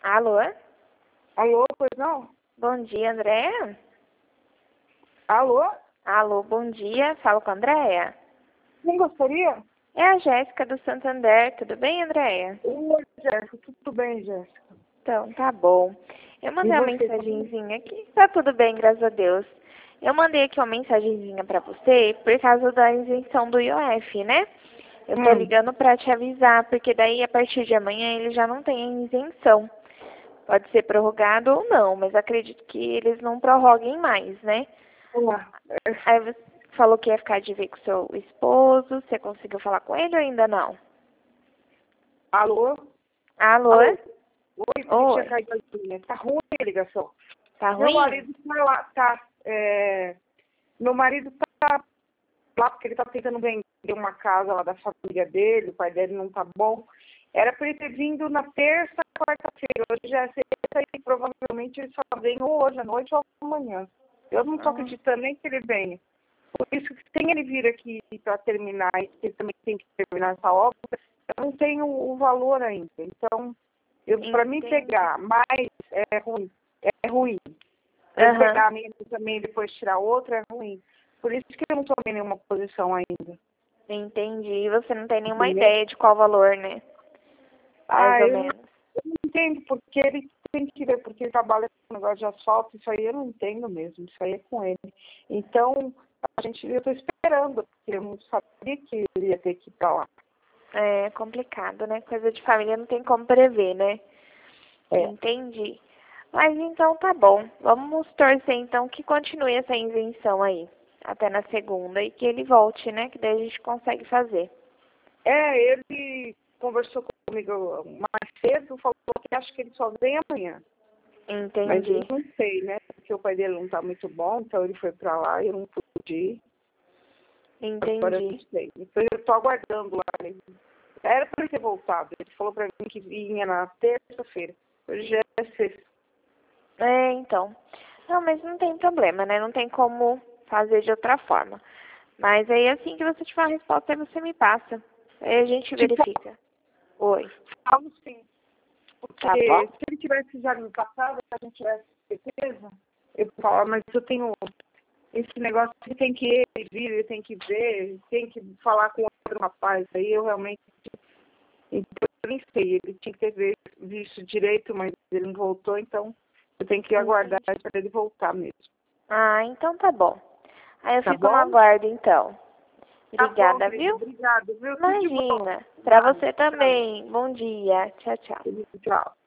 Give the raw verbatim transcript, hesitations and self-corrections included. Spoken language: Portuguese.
Alô? Alô, pois não? Bom dia, Andréia? Alô? Alô, bom dia. Falo com a Andréia. Quem gostaria? É a Jéssica do Santander. Tudo bem, Andréia? Oi, Jéssica. Tudo bem, Jéssica? Então, tá bom. Eu E mandei uma você? mensagenzinha aqui. Tá tudo bem, graças a Deus. Eu mandei aqui uma mensagenzinha pra você por causa da isenção do I O F, né? Eu tô Hum. ligando pra te avisar, porque daí a partir de amanhã ele já não tem isenção. Pode ser prorrogado ou não, mas acredito que eles não prorroguem mais, né? Olá. Aí você falou que ia ficar de ver com seu esposo. Você conseguiu falar com ele ou ainda não? Alô? Alô? Alô? Oi, porque tinha Oi. caído a linha. Tá ruim a ligação. Tá Meu ruim? marido tá lá, tá. é, Meu marido tá lá porque ele tá tentando vender uma casa lá da família dele, o pai dele não tá bom. Era pra ele ter vindo na terça, quarta-feira. Hoje já é sexta e provavelmente ele só vem ou hoje à noite ou amanhã. Eu não tô Ah, acreditando nem que ele venha. Por isso que sem ele vir aqui para terminar, e que ele também tem que terminar essa obra, eu não tenho o valor ainda. Então, para mim entendi. pegar mais é ruim. É ruim. Para eu Aham, pegar a minha também e depois tirar outra é ruim. Por isso que eu não tomei nenhuma posição ainda. entendi. E você não tem nenhuma Entendeu? ideia de qual valor, né? Mais Ah, ou eu não, menos. eu não entendo porque ele tem que ver, porque ele trabalha com negócio de asfalto, isso aí eu não entendo mesmo, isso aí é com ele. Então, a gente, eu estou esperando, porque eu não sabia que ele ia ter que ir para lá. É complicado, né? Coisa de família não tem como prever, né? É. Entendi. Mas então tá bom. Vamos torcer então que continue essa invenção aí. Até na segunda e que ele volte, né? Que daí a gente consegue fazer. É, ele conversou comigo mais cedo, falou que acho que ele só vem amanhã. Mas eu Entendi. não sei, né? Porque o pai dele não está muito bom, então ele foi para lá e eu não pude ir. Agora eu não Entendi. sei. Então eu estou aguardando lá. Ele- Era para ele ter voltado. Ele falou para mim que vinha na terça-feira. Hoje já é sexta. É, então. Não, mas não tem problema, né? Não tem como fazer de outra forma. Mas aí assim que você tiver a resposta, aí você me passa. Aí a gente Tipo, verifica. Oi. falo sim. Porque Tá bom? se ele tivesse já me passado, se a gente tivesse certeza, eu falo, mas eu tenho esse negócio que tem que ele vir, ele tem que ver, tem que falar com outro rapaz. Aí eu realmente, então, eu nem sei, ele tinha que ter vi- visto direito, mas ele não voltou, então eu tenho que aguardar Entendi. para ele voltar mesmo. Ah, então tá bom. Aí eu Tá fico no bom? aguardo, então. Tá bom, Obrigada, querido. viu? Obrigado, viu? Tudo de bom. Imagina. Pra Obrigado. você Tchau. também. Bom dia. Tchau, tchau. Tchau.